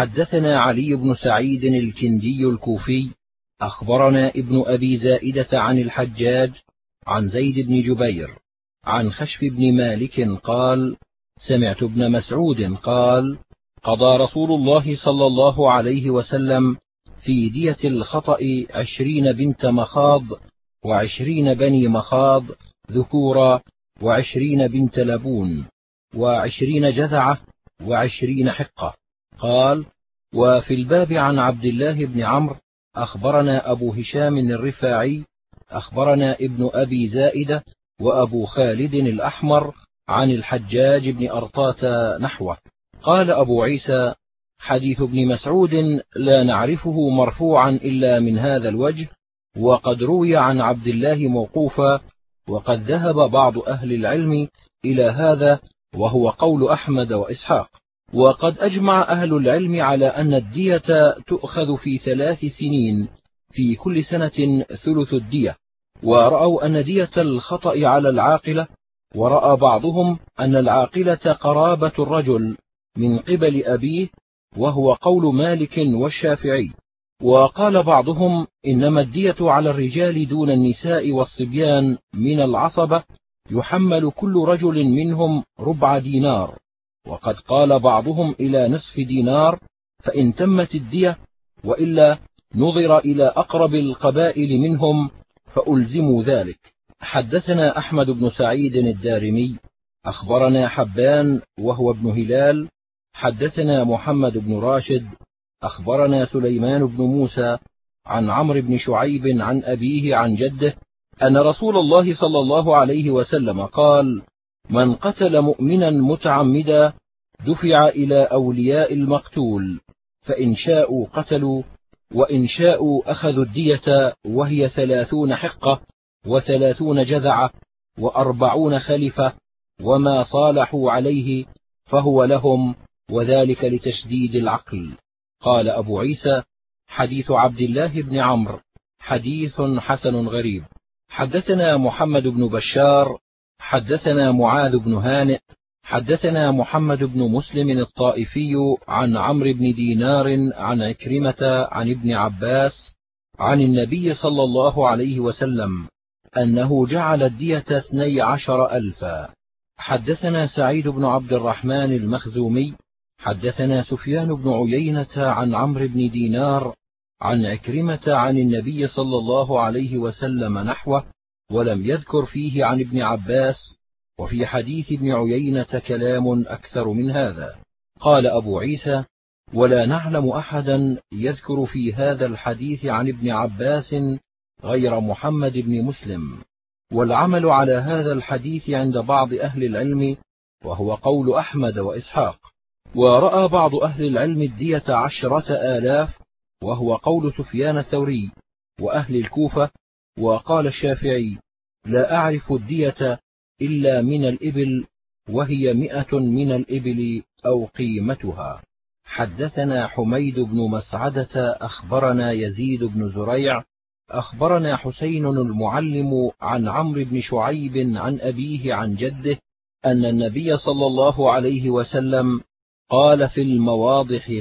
حدثنا علي بن سعيد الكندي الكوفي أخبرنا ابن أبي زائدة عن الحجاج عن زيد بن جبير عن خشف بن مالك قال: سمعت ابن مسعود قال: قضى رسول الله صلى الله عليه وسلم في دية الخطأ 20 بنت مخاض 20 بني مخاض ذكورا 20 بنت لبون 20 جذعة 20 حقة. قال: وفي الباب عن عبد الله بن عمرو أخبرنا أبو هشام الرفاعي أخبرنا ابن أبي زائدة وأبو خالد الأحمر عن الحجاج بن أرطاة نحوه. قال أبو عيسى: حديث ابن مسعود لا نعرفه مرفوعا إلا من هذا الوجه، وقد روي عن عبد الله موقوفا، وقد ذهب بعض أهل العلم إلى هذا، وهو قول أحمد وإسحاق. وقد أجمع أهل العلم على أن الدية تؤخذ في 3 سنين، في كل سنة ثلث الدية، ورأوا أن دية الخطأ على العاقلة، ورأى بعضهم أن العاقلة قرابة الرجل من قبل أبيه، وهو قول مالك والشافعي. وقال بعضهم إنما الدية على الرجال دون النساء والصبيان من العصبة، يحمل كل رجل منهم ربع دينار. وقد قال بعضهم إلى نصف دينار فإن تمت الدية، وإلا نظر إلى أقرب القبائل منهم فألزموا ذلك. حدثنا أحمد بن سعيد الدارمي أخبرنا حبان وهو ابن هلال حدثنا محمد بن راشد أخبرنا سليمان بن موسى عن عمرو بن شعيب عن أبيه عن جده أن رسول الله صلى الله عليه وسلم قال: من قتل مؤمنا متعمدا دفع إلى أولياء المقتول، فإن شاءوا قتلوا، وإن شاءوا أخذوا الدية، وهي 30 حقة 30 جذعة 40 خلفة، وما صالحوا عليه فهو لهم، وذلك لتشديد العقل. قال أبو عيسى: حديث عبد الله بن عمرو حديث حسن غريب. حدثنا محمد بن بشار حدثنا معاذ بن هانئ حدثنا محمد بن مسلم الطائفي عن عمرو بن دينار عن عكرمة عن ابن عباس عن النبي صلى الله عليه وسلم أنه جعل الدية 12,000. حدثنا سعيد بن عبد الرحمن المخزومي حدثنا سفيان بن عيينة عن عمرو بن دينار عن عكرمة عن النبي صلى الله عليه وسلم نحوه، ولم يذكر فيه عن ابن عباس، وفي حديث ابن عيينة كلام أكثر من هذا. قال أبو عيسى: ولا نعلم أحدا يذكر في هذا الحديث عن ابن عباس غير محمد بن مسلم، والعمل على هذا الحديث عند بعض أهل العلم، وهو قول أحمد وإسحاق. ورأى بعض أهل العلم الدية 10,000، وهو قول سفيان الثوري وأهل الكوفة. وقال الشافعي: لا أعرف الدية إلا من الإبل، وهي 100 من الإبل أو قيمتها. حدثنا حميد بن مسعدة أخبرنا يزيد بن زريع أخبرنا حسين المعلم عن عمرو بن شعيب عن أبيه عن جده أن النبي صلى الله عليه وسلم قال في المواضح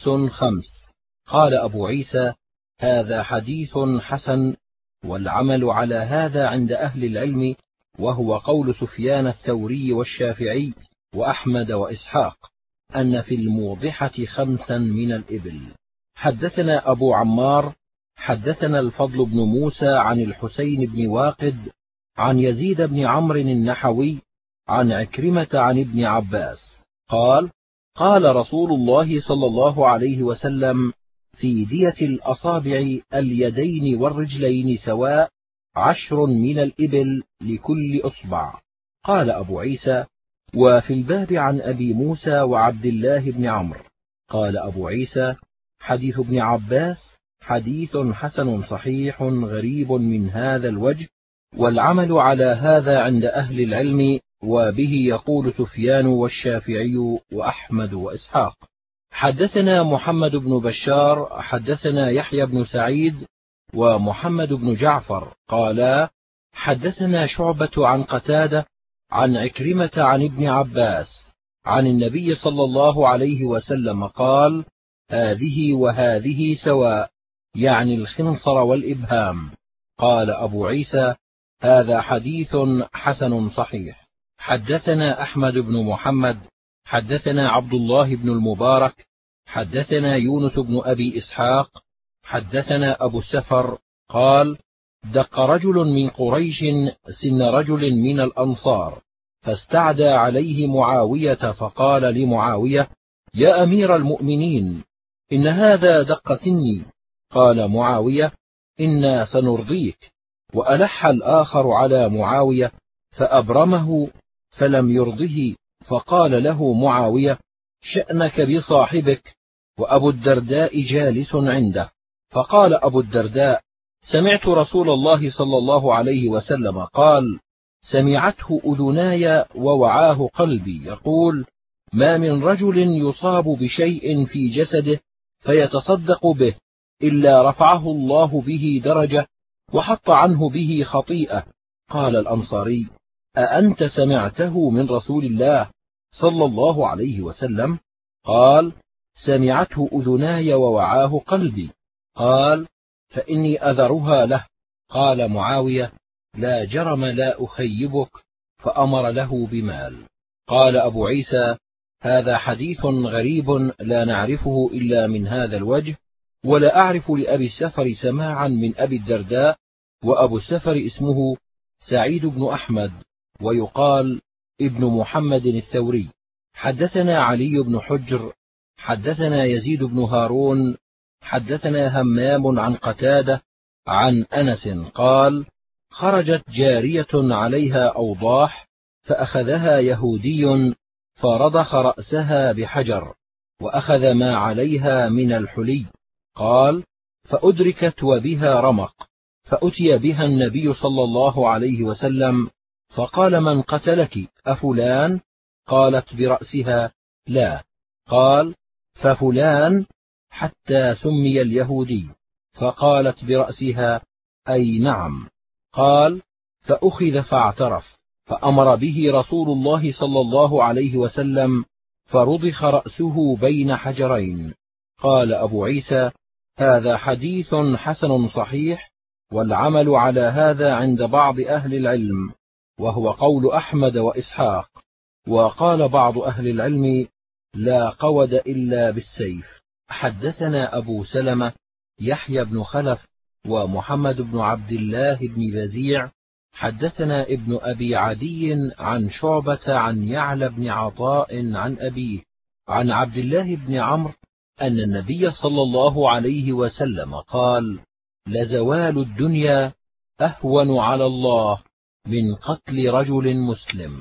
5 قال أبو عيسى: هذا حديث حسن، والعمل على هذا عند أهل العلم، وهو قول سفيان الثوري والشافعي وأحمد وإسحاق، أن في الموضحة 5 من الإبل. حدثنا أبو عمار حدثنا الفضل بن موسى عن الحسين بن واقد عن يزيد بن عمرو النحوي عن عكرمة عن ابن عباس قال: قال رسول الله صلى الله عليه وسلم: في دية الأصابع اليدين والرجلين سواء 10 من الإبل لكل أصبع. قال أبو عيسى: وفي الباب عن أبي موسى وعبد الله بن عمرو. قال أبو عيسى: حديث ابن عباس حديث حسن صحيح غريب من هذا الوجه، والعمل على هذا عند أهل العلم، وبه يقول سفيان والشافعي وأحمد وإسحاق. حدثنا محمد بن بشار حدثنا يحيى بن سعيد ومحمد بن جعفر قالا: حدثنا شعبة عن قتادة عن عكرمة عن ابن عباس عن النبي صلى الله عليه وسلم قال: هذه وهذه سواء، يعني الخنصر والإبهام. قال أبو عيسى: هذا حديث حسن صحيح. حدثنا أحمد بن محمد حدثنا عبد الله بن المبارك حدثنا يونس بن أبي إسحاق حدثنا أبو السفر قال: دق رجل من قريش سن رجل من الأنصار، فاستعدى عليه معاوية، فقال لمعاوية: يا أمير المؤمنين، إن هذا دق سني. قال معاوية: إنا سنرضيك. وألح الآخر على معاوية فأبرمه فلم يرضه، فقال له معاوية: شأنك بصاحبك. وأبو الدرداء جالس عنده، فقال أبو الدرداء: سمعت رسول الله صلى الله عليه وسلم قال: سمعته أذناي ووعاه قلبي، يقول: ما من رجل يصاب بشيء في جسده فيتصدق به إلا رفعه الله به درجة وحط عنه به خطيئة. قال الأنصاري: أأنت سمعته من رسول الله صلى الله عليه وسلم؟ قال: سمعته أذناي ووعاه قلبي. قال: فإني أذرها له. قال معاوية: لا جرم لا أخيبك، فأمر له بمال. قال أبو عيسى: هذا حديث غريب لا نعرفه إلا من هذا الوجه، ولا أعرف لأبي السفر سماعا من أبي الدرداء، وأبو السفر اسمه سعيد بن أحمد، ويقال ابن محمد الثوري. حدثنا علي بن حجر حدثنا يزيد بن هارون حدثنا همام عن قتادة عن أنس قال: خرجت جارية عليها أوضاح، فأخذها يهودي فرضخ رأسها بحجر، وأخذ ما عليها من الحلي. قال: فأدركت وبها رمق، فأتي بها النبي صلى الله عليه وسلم، فقال: من قتلك أفلان؟ قالت برأسها: لا. قال: ففلان؟ حتى سمي اليهودي، فقالت برأسها: أي نعم. قال: فأخذ فاعترف، فأمر به رسول الله صلى الله عليه وسلم، فرضخ رأسه بين حجرين. قال أبو عيسى: هذا حديث حسن صحيح، والعمل على هذا عند بعض أهل العلم، وهو قول أحمد وإسحاق. وقال بعض أهل العلم: لا قود إلا بالسيف. حدثنا أبو سلمة يحيى بن خلف ومحمد بن عبد الله بن بزيع حدثنا ابن أبي عدي عن شعبة عن يعلى بن عطاء عن أبيه عن عبد الله بن عمرو أن النبي صلى الله عليه وسلم قال: لزوال الدنيا أهون على الله من قتل رجل مسلم.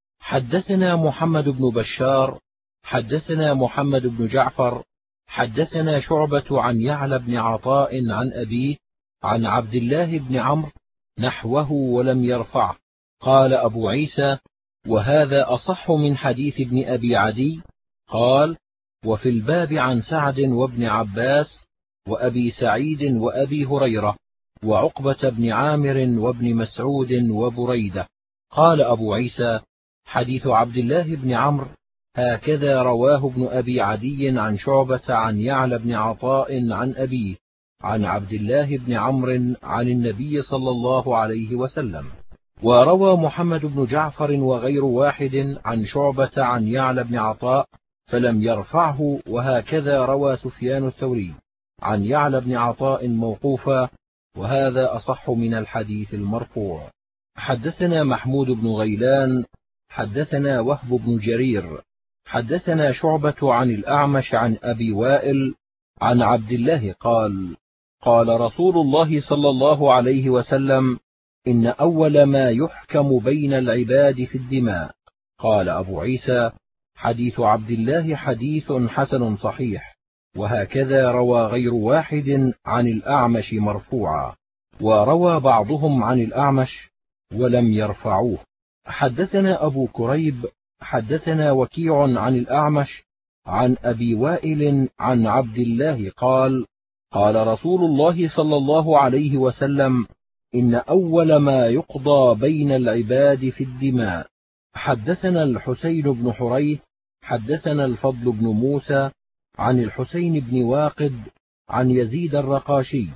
حدثنا محمد بن بشار حدثنا محمد بن جعفر حدثنا شعبة عن يعلى بن عطاء عن أبيه عن عبد الله بن عمرو نحوه ولم يرفعه. قال أبو عيسى: وهذا أصح من حديث ابن أبي عدي. قال: وفي الباب عن سعد وابن عباس وأبي سعيد وأبي هريرة وعقبة بن عامر وابن مسعود وبريدة. قال أبو عيسى: حديث عبد الله بن عمرو هكذا رواه ابن أبي عدي عن شعبة عن يعلى بن عطاء عن أبيه عن عبد الله بن عمرو عن النبي صلى الله عليه وسلم. وروى محمد بن جعفر وغير واحد عن شعبة عن يعلى بن عطاء فلم يرفعه، وهكذا روى سفيان الثوري عن يعلى بن عطاء موقوفا، وهذا أصح من الحديث المرفوع. حدثنا محمود بن غيلان حدثنا وهب بن جرير حدثنا شعبة عن الأعمش عن أبي وائل عن عبد الله قال: قال رسول الله صلى الله عليه وسلم: إن أول ما يحكم بين العباد في الدماء. قال أبو عيسى: حديث عبد الله حديث حسن صحيح، وهكذا روى غير واحد عن الأعمش مرفوعا، وروى بعضهم عن الأعمش ولم يرفعوه. حدثنا أبو كريب حدثنا وكيع عن الأعمش عن أبي وائل عن عبد الله قال: قال رسول الله صلى الله عليه وسلم: إن أول ما يقضى بين العباد في الدماء. حدثنا الحسين بن حريث حدثنا الفضل بن موسى عن الحسين بن واقد عن يزيد الرقاشي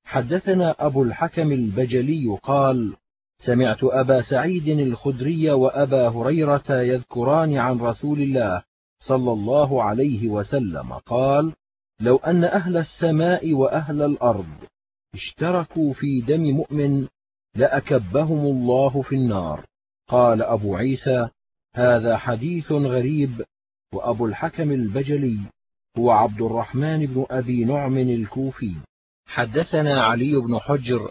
حدثنا أبو الحكم البجلي قال: سمعت أبا سعيد الخدري وأبا هريرة يذكران عن رسول الله صلى الله عليه وسلم قال: لو أن أهل السماء وأهل الأرض اشتركوا في دم مؤمن لأكبهم الله في النار. قال أبو عيسى: هذا حديث غريب. وأبو الحكم البجلي هو عبد الرحمن بن أبي نعم الكوفي. حدثنا علي بن حجر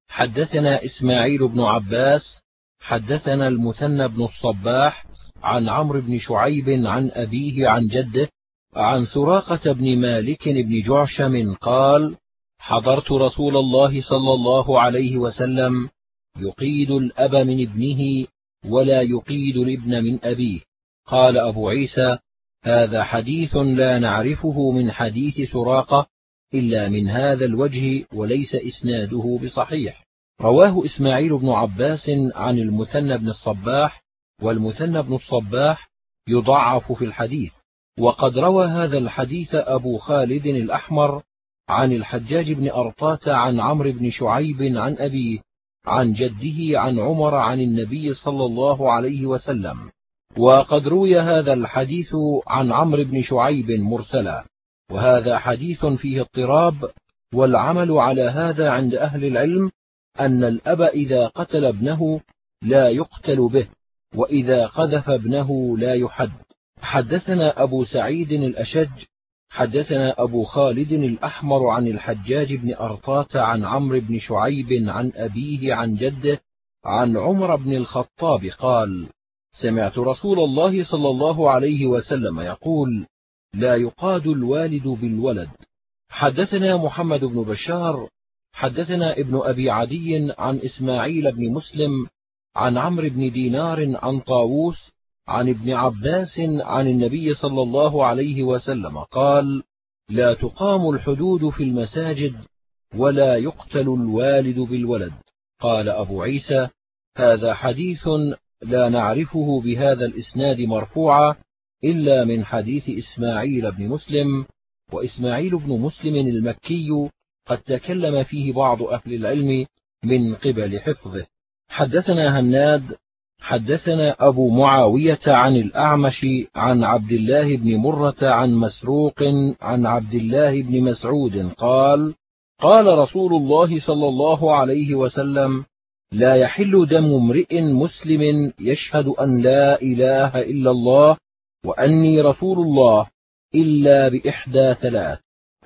حدثنا إسماعيل بن عباس حدثنا المثنى بن الصباح عن عمرو بن شعيب عن أبيه عن جده عن سراقة بن مالك بن جعشم قال: حضرت رسول الله صلى الله عليه وسلم يقيد الأب من ابنه ولا يقيد الابن من أبيه. قال أبو عيسى: هذا حديث لا نعرفه من حديث سراقة إلا من هذا الوجه وليس إسناده بصحيح. رواه إسماعيل بن عباس عن المثنى بن الصباح، والمثنى بن الصباح يضعف في الحديث. وقد روى هذا الحديث أبو خالد الأحمر عن الحجاج بن أرطاة عن عمرو بن شعيب عن أبيه عن جده عن عمر عن النبي صلى الله عليه وسلم. وقد روي هذا الحديث عن عمرو بن شعيب مرسلا، وهذا حديث فيه اضطراب. والعمل على هذا عند أهل العلم أن الأب إذا قتل ابنه لا يقتل به، وإذا قذف ابنه لا يحد. حدثنا أبو سعيد الأشج حدثنا أبو خالد الأحمر عن الحجاج بن أرطاة عن عمرو بن شعيب عن أبيه عن جده عن عمر بن الخطاب قال: سمعت رسول الله صلى الله عليه وسلم يقول: لا يقاد الوالد بالولد. حدثنا محمد بن بشار حدثنا ابن أبي عدي عن إسماعيل بن مسلم عن عمرو بن دينار عن طاووس عن ابن عباس عن النبي صلى الله عليه وسلم قال: لا تقام الحدود في المساجد ولا يقتل الوالد بالولد. قال أبو عيسى: هذا حديث لا نعرفه بهذا الإسناد مرفوعا إلا من حديث إسماعيل بن مسلم. وإسماعيل بن مسلم المكي قد تكلم فيه بعض أهل العلم من قبل حفظه. حدثنا هناد حدثنا أبو معاوية عن الأعمش عن عبد الله بن مرة عن مسروق عن عبد الله بن مسعود قال: قال رسول الله صلى الله عليه وسلم: لا يحل دم امرئ مسلم يشهد أن لا إله إلا الله وأني رسول الله إلا بإحدى ثلاث: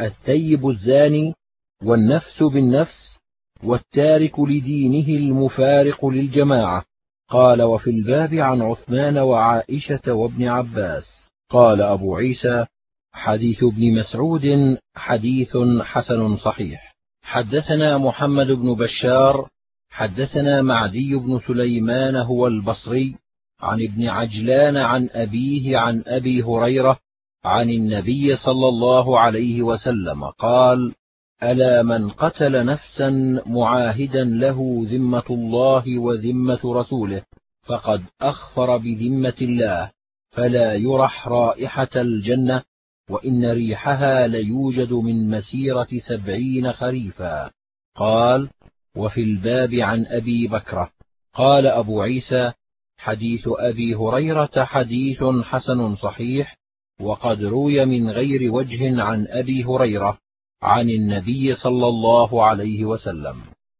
الثيب الزاني، والنفس بالنفس، والتارك لدينه المفارق للجماعة. قال: وفي الباب عن عثمان وعائشة وابن عباس. قال أبو عيسى: حديث ابن مسعود حديث حسن صحيح. حدثنا محمد بن بشار حدثنا معدي بن سليمان هو البصري عن ابن عجلان عن أبيه عن أبي هريرة عن النبي صلى الله عليه وسلم قال: ألا من قتل نفسا معاهدا له ذمة الله وذمة رسوله فقد أخفر بذمة الله، فلا يرح رائحة الجنة، وإن ريحها ليوجد من مسيرة 70 خريفا. قال: وفي الباب عن أبي بكرة. قال أبو عيسى: حديث أبي هريرة حديث حسن صحيح، وقد روي من غير وجه عن أبي هريرة عن النبي صلى الله عليه وسلم.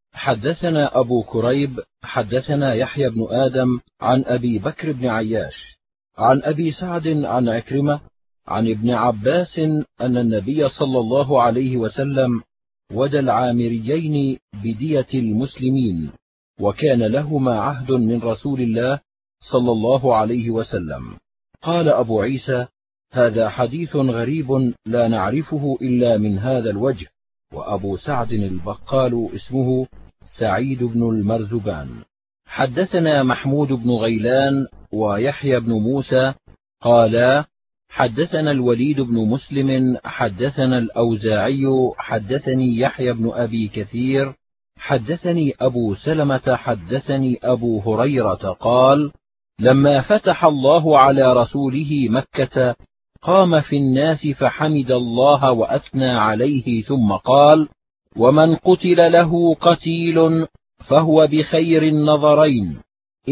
حدثنا أبو كريب حدثنا يحيى بن آدم عن أبي بكر بن عياش عن أبي سعد عن عكرمة عن ابن عباس أن النبي صلى الله عليه وسلم ودى العامريين بدية المسلمين، وكان لهما عهد من رسول الله صلى الله عليه وسلم. قال أبو عيسى: هذا حديث غريب لا نعرفه إلا من هذا الوجه. وأبو سعد البقال اسمه سعيد بن المرزبان. حدثنا محمود بن غيلان ويحيى بن موسى قالا: حدثنا الوليد بن مسلم حدثنا الأوزاعي حدثني يحيى بن أبي كثير حدثني أبو سلمة حدثني أبو هريرة قال: لما فتح الله على رسوله مكة قام في الناس فحمد الله وأثنى عليه ثم قال: ومن قتل له قتيل فهو بخير النظرين،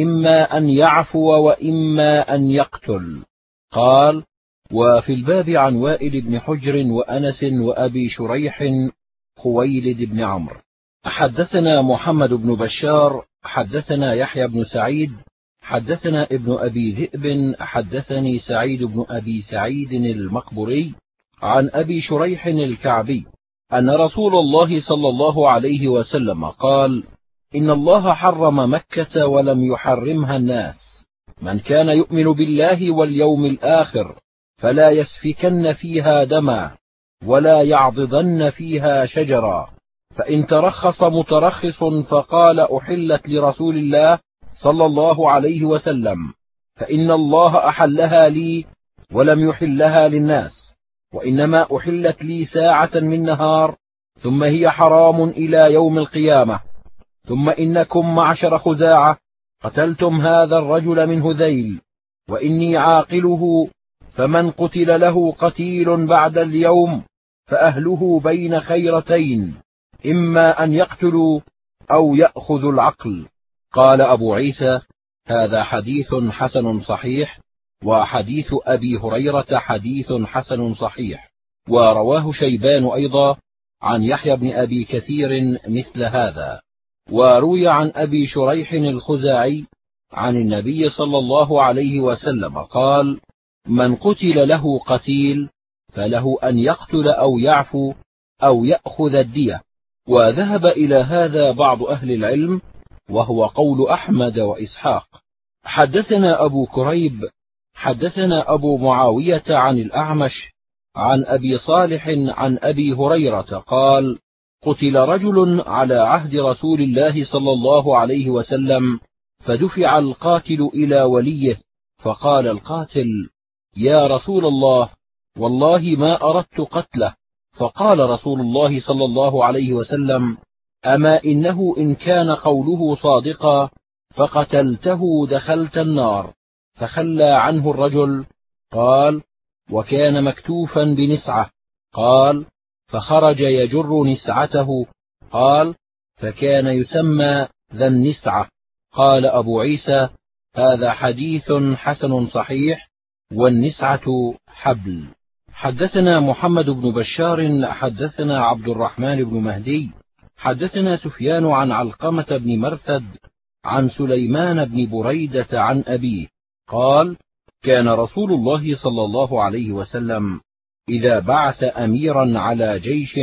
إما أن يعفو وإما أن يقتل. قال: وفي الباب عن وائل بن حجر وأنس وأبي شريح خويلد بن عمرو. حدثنا محمد بن بشار حدثنا يحيى بن سعيد حدثنا ابن أبي ذئب حدثني سعيد بن أبي سعيد المقبري عن أبي شريح الكعبي أن رسول الله صلى الله عليه وسلم قال: إن الله حرم مكة ولم يحرمها الناس، من كان يؤمن بالله واليوم الآخر فلا يسفكن فيها دما ولا يعضدن فيها شجرا، فإن ترخص مترخص فقال أحلت لرسول الله صلى الله عليه وسلم، فإن الله أحلها لي ولم يحلها للناس، وإنما أحلت لي ساعة من نهار ثم هي حرام إلى يوم القيامة. ثم إنكم معشر خزاعة قتلتم هذا الرجل من هذيل، وإني عاقله، فمن قتل له قتيل بعد اليوم فأهله بين خيرتين، إما أن يقتلوا أو يأخذوا العقل. قال أبو عيسى: هذا حديث حسن صحيح، وحديث أبي هريرة حديث حسن صحيح. ورواه شيبان أيضا عن يحيى بن أبي كثير مثل هذا. وروي عن أبي شريح الخزاعي عن النبي صلى الله عليه وسلم قال: من قتل له قتيل فله أن يقتل أو يعفو أو يأخذ الدية. وذهب إلى هذا بعض أهل العلم، وهو قول أحمد وإسحاق. حدثنا أبو كريب حدثنا أبو معاوية عن الأعمش عن أبي صالح عن أبي هريرة قال: قتل رجل على عهد رسول الله صلى الله عليه وسلم، فدفع القاتل إلى وليه، فقال القاتل: يا رسول الله، والله ما أردت قتله. فقال رسول الله صلى الله عليه وسلم: أما إنه إن كان قوله صادقا فقتلته دخلت النار. فخلى عنه الرجل. قال: وكان مكتوفا بنسعة. قال: فخرج يجر نسعته. قال: فكان يسمى ذا النسعة. قال أبو عيسى: هذا حديث حسن صحيح، والنسعة حبل. حدثنا محمد بن بشار حدثنا عبد الرحمن بن مهدي حدثنا سفيان عن علقمة بن مرثد عن سليمان بن بريدة عن أبيه قال: كان رسول الله صلى الله عليه وسلم إذا بعث أميرا على جيش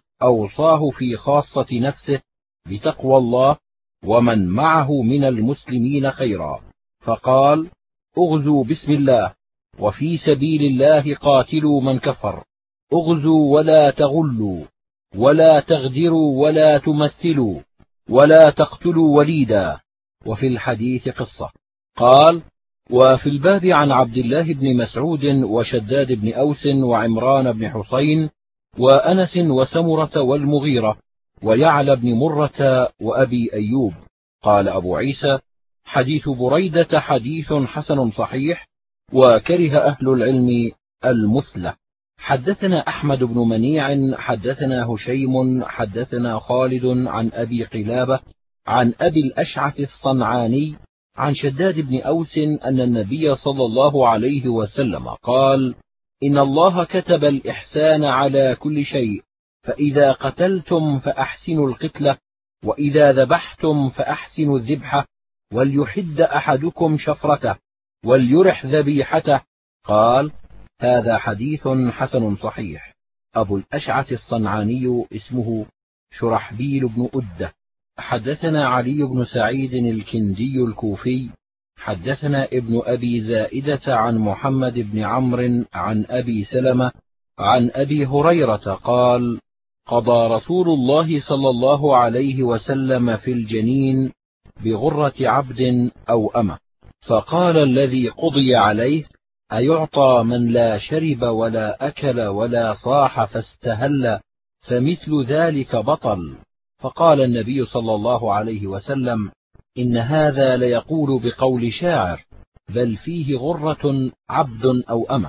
أوصاه في خاصة نفسه بتقوى الله ومن معه من المسلمين خيرا، فقال: اغزوا بسم الله، وفي سبيل الله قاتلوا من كفر، اغزوا ولا تغلوا ولا تغدروا ولا تمثلوا ولا تقتلوا وليدا. وفي الحديث قصة. قال: وفي الباب عن عبد الله بن مسعود وشداد بن أوس وعمران بن حسين وأنس وسمرة والمغيرة ويعلى بن مرة وأبي أيوب. قال أبو عيسى: حديث بريدة حديث حسن صحيح، وكره أهل العلم المثلة. حدثنا أحمد بن منيع حدثنا هشيم حدثنا خالد عن أبي قلابة عن أبي الأشعث الصنعاني عن شداد بن أوس أن النبي صلى الله عليه وسلم قال: إن الله كتب الإحسان على كل شيء، فإذا قتلتم فأحسنوا القتلة، وإذا ذبحتم فأحسنوا الذبحة، وليحد أحدكم شفرته وليرح ذبيحته. قال: هذا حديث حسن صحيح. أبو الأشعث الصنعاني اسمه شرحبيل بن أدة. حدثنا علي بن سعيد الكندي الكوفي حدثنا ابن أبي زائدة عن محمد بن عمرو عن أبي سلمة عن أبي هريرة قال: قضى رسول الله صلى الله عليه وسلم في الجنين بغرة عبد أو أمة، فقال الذي قضي عليه: أيعطى من لا شرب ولا أكل ولا صاح فاستهل، فمثل ذلك بطل. فقال النبي صلى الله عليه وسلم: إن هذا ليقول بقول شاعر، بل فيه غرة عبد أو أمة.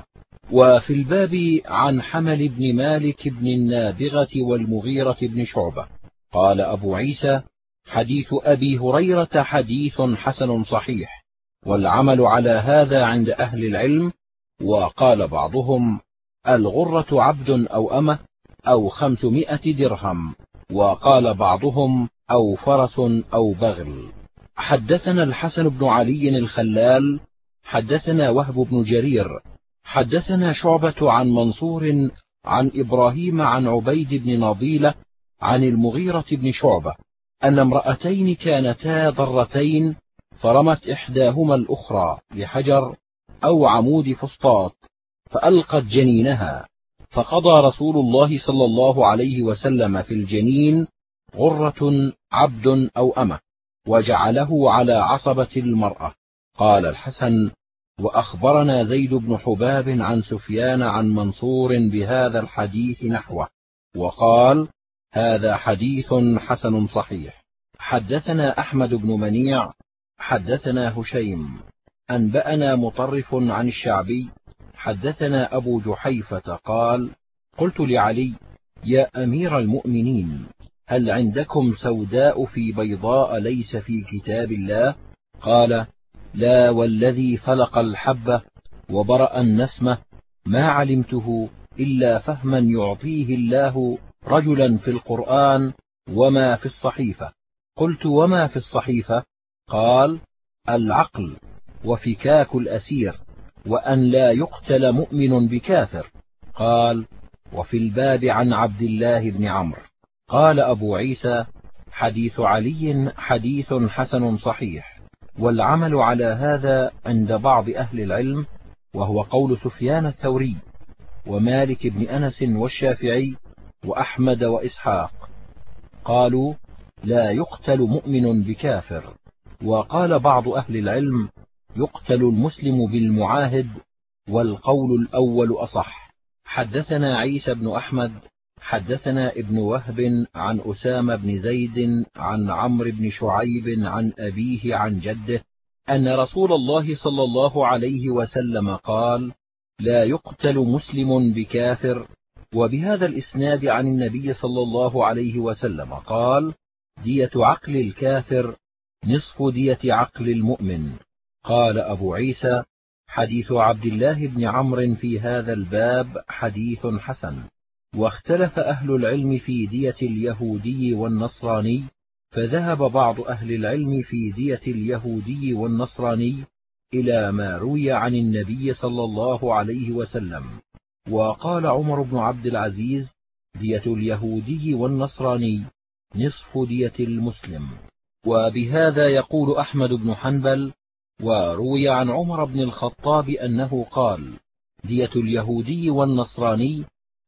وفي الباب عن حمل بن مالك بن النابغة والمغيرة بن شعبة. قال أبو عيسى: حديث أبي هريرة حديث حسن صحيح، والعمل على هذا عند أهل العلم. وقال بعضهم: الغرة عبد أو أمة أو 500 درهم، وقال بعضهم: أو فرس أو بغل. حدثنا الحسن بن علي الخلال حدثنا وهب بن جرير حدثنا شعبة عن منصور عن إبراهيم عن عبيد بن نضيلة عن المغيرة بن شعبة أن امرأتين كانتا ضرتين، فرمت إحداهما الأخرى بحجر أو عمود فسطاط فألقت جنينها، فقضى رسول الله صلى الله عليه وسلم في الجنين: غرة عبد أو أمة، وجعله على عصبة المرأة. قال الحسن: وأخبرنا زيد بن حباب عن سفيان عن منصور بهذا الحديث نحوه، وقال: هذا حديث حسن صحيح. حدثنا أحمد بن منيع حدثنا هشيم أنبأنا مطرف عن الشعبي حدثنا أبو جحيفة قال: قلت لعلي: يا أمير المؤمنين، هل عندكم سوداء في بيضاء ليس في كتاب الله؟ قال: لا، والذي فلق الحبة وبرأ النسمة ما علمته إلا فهما يعطيه الله رجلا في القرآن وما في الصحيفة. قلت: وما في الصحيفة؟ قال: العقل وفكاك الأسير، وأن لا يقتل مؤمن بكافر. قال: وفي الباب عن عبد الله بن عمرو. قال أبو عيسى: حديث علي حديث حسن صحيح، والعمل على هذا عند بعض أهل العلم، وهو قول سفيان الثوري ومالك بن أنس والشافعي وأحمد وإسحاق. قالوا: لا يقتل مؤمن بكافر. وقال بعض أهل العلم: يقتل المسلم بالمعاهد، والقول الأول أصح. حدثنا عيسى بن أحمد حدثنا ابن وهب عن أسامة بن زيد عن عمرو بن شعيب عن أبيه عن جده أن رسول الله صلى الله عليه وسلم قال: لا يقتل مسلم بكافر. وبهذا الإسناد عن النبي صلى الله عليه وسلم قال: دية عقل الكافر نصف دية عقل المؤمن. قال أبو عيسى: حديث عبد الله بن عمرو في هذا الباب حديث حسن. واختلف أهل العلم في دية اليهودي والنصراني، فذهب بعض أهل العلم في دية اليهودي والنصراني إلى ما روي عن النبي صلى الله عليه وسلم. وقال عمر بن عبد العزيز: دية اليهودي والنصراني نصف دية المسلم. وبهذا يقول أحمد بن حنبل. وروي عن عمر بن الخطاب أنه قال: دية اليهودي والنصراني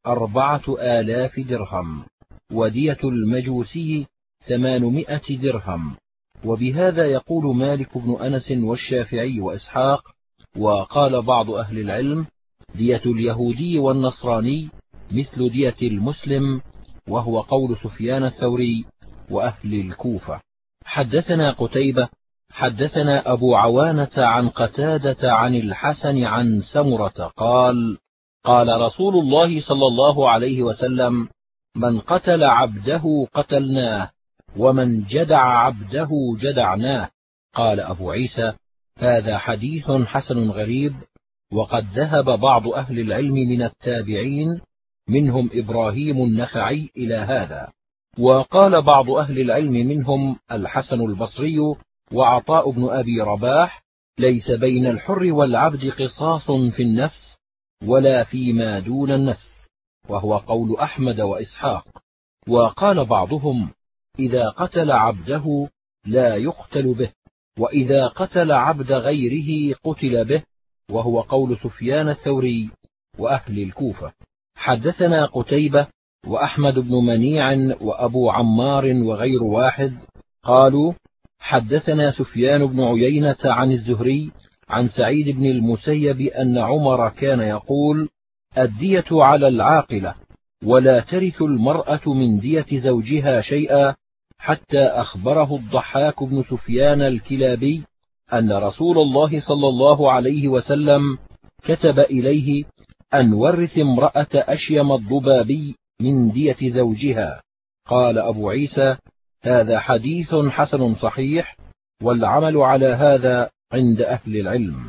4000 درهم، ودية المجوسي 800 درهم. وبهذا يقول مالك بن أنس والشافعي وإسحاق. وقال بعض أهل العلم: دية اليهودي والنصراني مثل دية المسلم، وهو قول سفيان الثوري وأهل الكوفة. حدثنا قتيبة حدثنا أبو عوانة عن قتادة عن الحسن عن سمرة قال: قال رسول الله صلى الله عليه وسلم: من قتل عبده قتلناه، ومن جدع عبده جدعناه. قال أبو عيسى: هذا حديث حسن غريب. وقد ذهب بعض أهل العلم من التابعين منهم إبراهيم النخعي إلى هذا. وقال بعض أهل العلم منهم الحسن البصري وعطاء بن أبي رباح: ليس بين الحر والعبد قصاص في النفس ولا فيما دون النفس، وهو قول أحمد وإسحاق. وقال بعضهم: إذا قتل عبده لا يقتل به، وإذا قتل عبد غيره قتل به، وهو قول سفيان الثوري وأهل الكوفة. حدثنا قتيبة وأحمد بن منيع وأبو عمار وغير واحد قالوا: حدثنا سفيان بن عيينة عن الزهري عن سعيد بن المسيب أن عمر كان يقول: الدية على العاقلة، ولا ترث المرأة من دية زوجها شيئا، حتى أخبره الضحاك بن سفيان الكلابي أن رسول الله صلى الله عليه وسلم كتب إليه أن ورث امرأة أشيم الضبابي من دية زوجها. قال أبو عيسى: هذا حديث حسن صحيح، والعمل على هذا عند أهل العلم.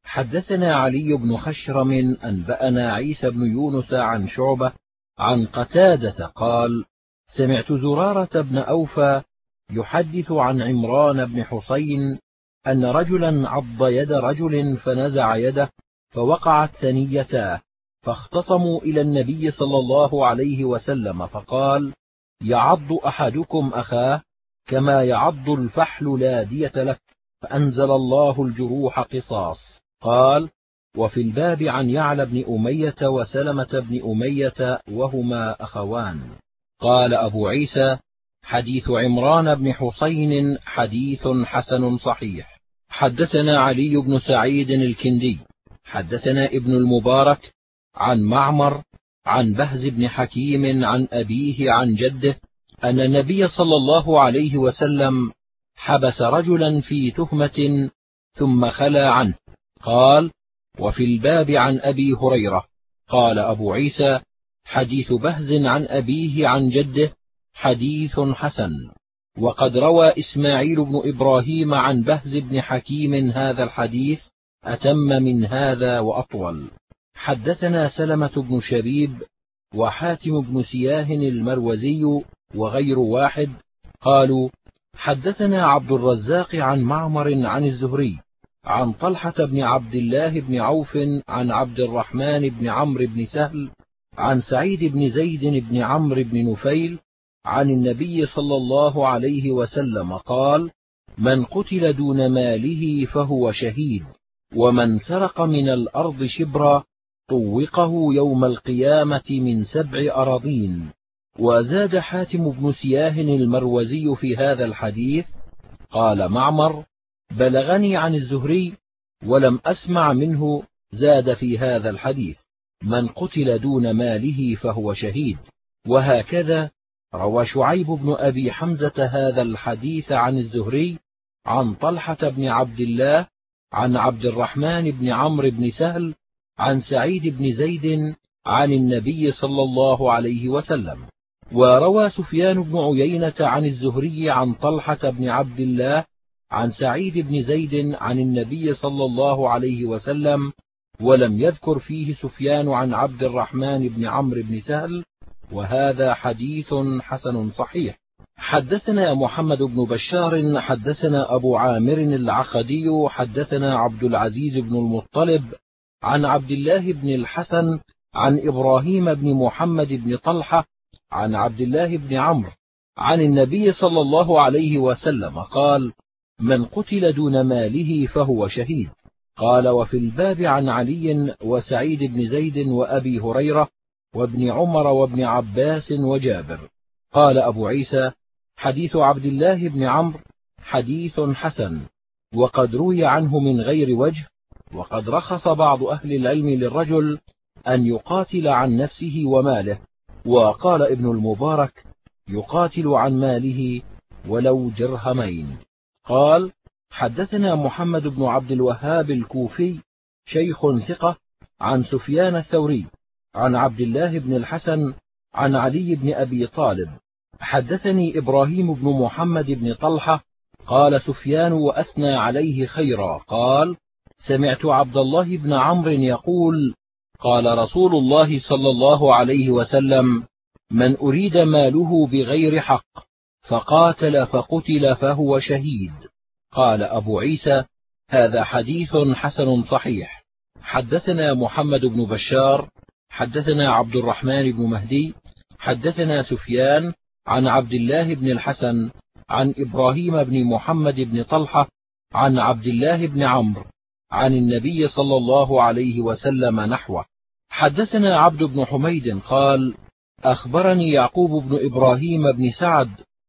حدثنا علي بن خشرم أنبأنا عيسى بن يونس عن شعبة عن قتادة قال: سمعت زرارة بن أوفى يحدث عن عمران بن حسين أن رجلا عض يد رجل فنزع يده فوقعت ثنيتاه، فاختصموا إلى النبي صلى الله عليه وسلم فقال: يعض أحدكم أخاه كما يعض الفحل لا دية لك، فأنزل الله الجروح قصاص. قال: وفي الباب عن يعلى بن أمية وسلمة بن أمية وهما أخوان. قال أبو عيسى: حديث عمران بن حسين حديث حسن صحيح. حدثنا علي بن سعيد الكندي حدثنا ابن المبارك عن معمر عن بهز بن حكيم عن أبيه عن جده أن النبي صلى الله عليه وسلم حبس رجلا في تهمة ثم خلى عنه. قال: وفي الباب عن أبي هريرة. قال أبو عيسى: حديث بهز عن أبيه عن جده حديث حسن. وقد روى إسماعيل بن إبراهيم عن بهز بن حكيم هذا الحديث أتم من هذا وأطول. حدثنا سلمة بن شبيب وحاتم بن سياه المروزي وغير واحد قالوا: حدثنا عبد الرزاق عن معمر عن الزهري عن طلحة بن عبد الله بن عوف عن عبد الرحمن بن عمرو بن سهل عن سعيد بن زيد بن عمرو بن نفيل عن النبي صلى الله عليه وسلم قال: من قتل دون ماله فهو شهيد، ومن سرق من الأرض شبرا طوقه يوم القيامة من 7 أراضين. وزاد حاتم بن سياه المروزي في هذا الحديث. قال معمر: بلغني عن الزهري ولم أسمع منه زاد في هذا الحديث: من قتل دون ماله فهو شهيد. وهكذا روى شعيب بن أبي حمزة هذا الحديث عن الزهري عن طلحة بن عبد الله عن عبد الرحمن بن عمرو بن سهل عن سعيد بن زيد عن النبي صلى الله عليه وسلم. وروى سفيان بن عيينة عن الزهري عن طلحة بن عبد الله عن سعيد بن زيد عن النبي صلى الله عليه وسلم، ولم يذكر فيه سفيان عن عبد الرحمن بن عمرو بن سهل، وهذا حديث حسن صحيح. حدثنا محمد بن بشار حدثنا أبو عامر العقدي حدثنا عبد العزيز بن المطلب عن عبد الله بن الحسن عن إبراهيم بن محمد بن طلحة عن عبد الله بن عمرو عن النبي صلى الله عليه وسلم قال: من قتل دون ماله فهو شهيد. قال: وفي الباب عن علي وسعيد بن زيد وأبي هريرة وابن عمر وابن عباس وجابر. قال أبو عيسى: حديث عبد الله بن عمرو حديث حسن، وقد روي عنه من غير وجه. وقد رخص بعض أهل العلم للرجل أن يقاتل عن نفسه وماله، وقال ابن المبارك: يقاتل عن ماله ولو درهمين. قال: حدثنا محمد بن عبد الوهاب الكوفي شيخ ثقة عن سفيان الثوري عن عبد الله بن الحسن عن علي بن أبي طالب. حدثني إبراهيم بن محمد بن طلحة قال سفيان وأثنى عليه خيرا قال: سمعت عبد الله بن عمرو يقول: قال رسول الله صلى الله عليه وسلم: من أريد ماله بغير حق فقاتل فقتل فهو شهيد. قال أبو عيسى: هذا حديث حسن صحيح. حدثنا محمد بن بشار حدثنا عبد الرحمن بن مهدي حدثنا سفيان عن عبد الله بن الحسن عن إبراهيم بن محمد بن طلحة عن عبد الله بن عمرو عن النبي صلى الله عليه وسلم نحوه. حدثنا عبد بن حميد قال: أخبرني يعقوب بن إبراهيم بن سعد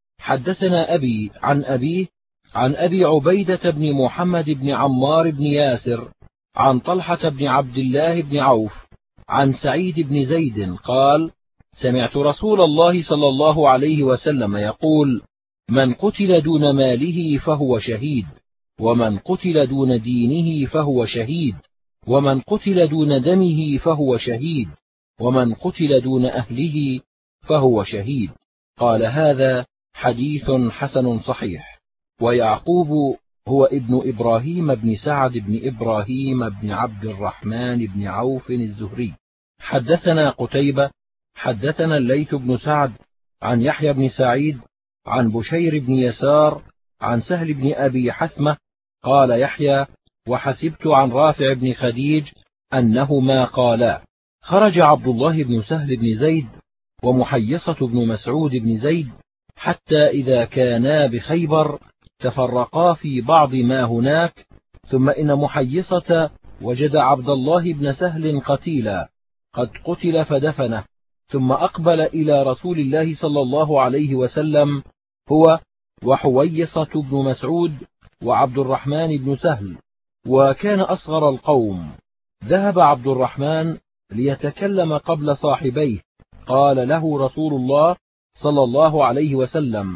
حدثنا أبي عن أبيه عن أبي عبيدة بن محمد بن عمار بن ياسر عن طلحة بن عبد الله بن عوف عن سعيد بن زيد قال: سمعت رسول الله صلى الله عليه وسلم يقول: من قتل دون ماله فهو شهيد، ومن قتل دون دينه فهو شهيد، ومن قتل دون دمه فهو شهيد، ومن قتل دون أهله فهو شهيد. قال: هذا حديث حسن صحيح. ويعقوب هو ابن إبراهيم بن سعد بن إبراهيم بن عبد الرحمن بن عوف الزهري. حدثنا قتيبة حدثنا الليث بن سعد عن يحيى بن سعيد عن بشير بن يسار عن سهل بن أبي حثمة قال يحيى: وحسبت عن رافع بن خديج أنهما قالا: خرج عبد الله بن سهل بن زيد ومحيصة بن مسعود بن زيد حتى إذا كانا بخيبر تفرقا في بعض ما هناك، ثم إن محيصة وجد عبد الله بن سهل قتيلا قد قتل فدفنه، ثم أقبل إلى رسول الله صلى الله عليه وسلم هو وحويصة بن مسعود وعبد الرحمن بن سهل، وكان أصغر القوم. ذهب عبد الرحمن ليتكلم قبل صاحبيه، قال له رسول الله صلى الله عليه وسلم: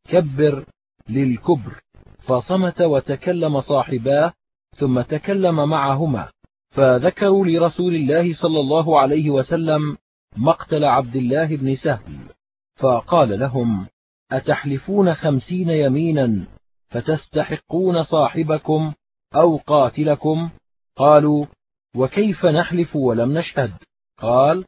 كبر للكبر. فصمت وتكلم صاحباه، ثم تكلم معهما، فذكروا لرسول الله صلى الله عليه وسلم مقتل عبد الله بن سهل، فقال لهم: أتحلفون 50 يمينا فتستحقون صاحبكم أو قاتلكم؟ قالوا: وكيف نحلف ولم نشهد؟ قال: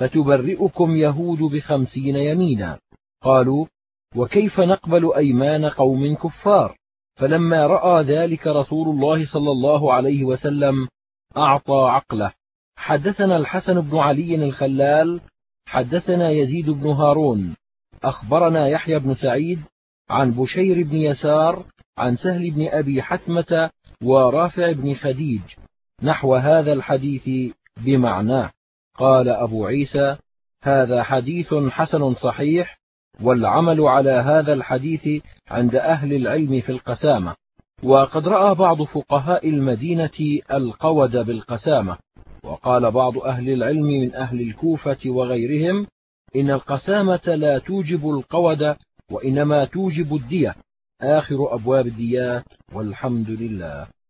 فتبرئكم يهود 50 يمينا. قالوا: وكيف نقبل أيمان قوم كفار؟ فلما رأى ذلك رسول الله صلى الله عليه وسلم أعطى عقله. حدثنا الحسن بن علي الخلال حدثنا يزيد بن هارون أخبرنا يحيى بن سعيد عن بشير بن يسار عن سهل بن أبي حثمة ورافع بن خديج نحو هذا الحديث بمعناه. قال أبو عيسى: هذا حديث حسن صحيح، والعمل على هذا الحديث عند أهل العلم في القسامة. وقد رأى بعض فقهاء المدينة القود بالقسامة، وقال بعض أهل العلم من أهل الكوفة وغيرهم إن القسامة لا توجب القود، وإنما توجب الدية. آخر أبواب الديات، والحمد لله.